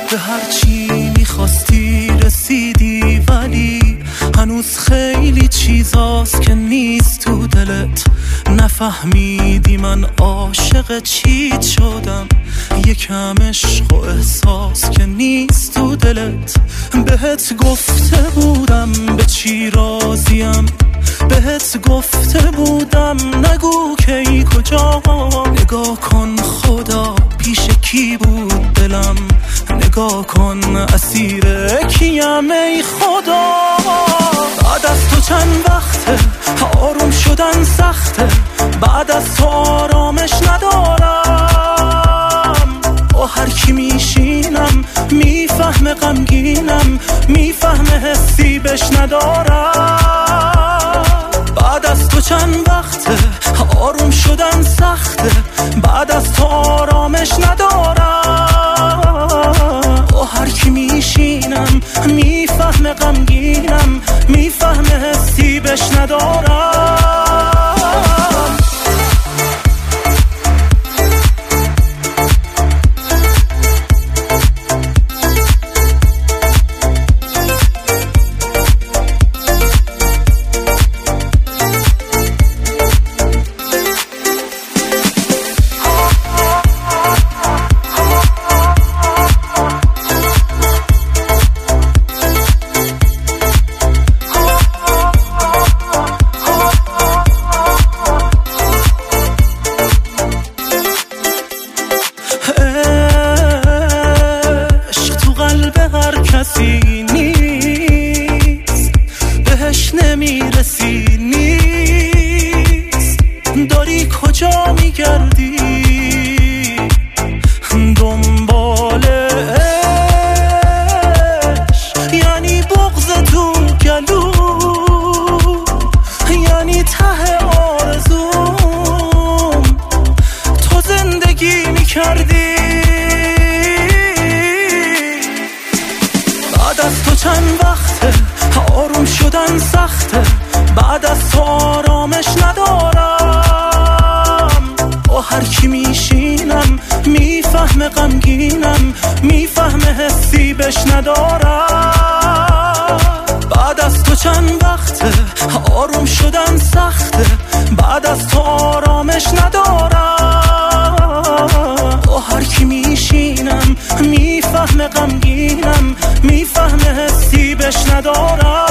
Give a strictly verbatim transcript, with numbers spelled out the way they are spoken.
به هر چی میخواستی رسیدی، ولی هنوز خیلی چیزاست که نیست تو دلت. نفهمیدی من عاشق چیت شدم، یکم عشق و احساس که نیست تو دلت. بهت گفته بودم به چی راضیم، بهت گفته بودم نگو کی کجا. نگاه کن خدا پیش کی بود دلم، نگاه کن اسیر کیم ای خدا. بعد از تو چند وقته آروم شدن سخته، بعد از تو آرامش ندارم. با هر کی میشینم میفهمه غمگینم، میفهمه حسی بش ندارم. بعد از تو چند وقته آروم شدن سخته، بعد از تو آرامش ندارم. با هر کی میشینم میفهمه غمگینم، میفهمه حسی بش ندارم. کسی نیست بهش نمیرسی، نیست داری کجا میگردی دنبالش؟ یعنی بغض تو گلو، یعنی ته آرزوم تو زندگی میکردی. بعد از تو چند وقته آروم شدن سخته، بعد از تو آرامش ندارم. با هر کی میشینم میفهمه غمگینم، میفهمه حسی بش ندارم. بعد از تو چند وقته آروم شدن سخته، بعد از تو آرامش ندارم. با هر کی میشینم میفهمه غمگینم، میفهمه حسی بش ندارم.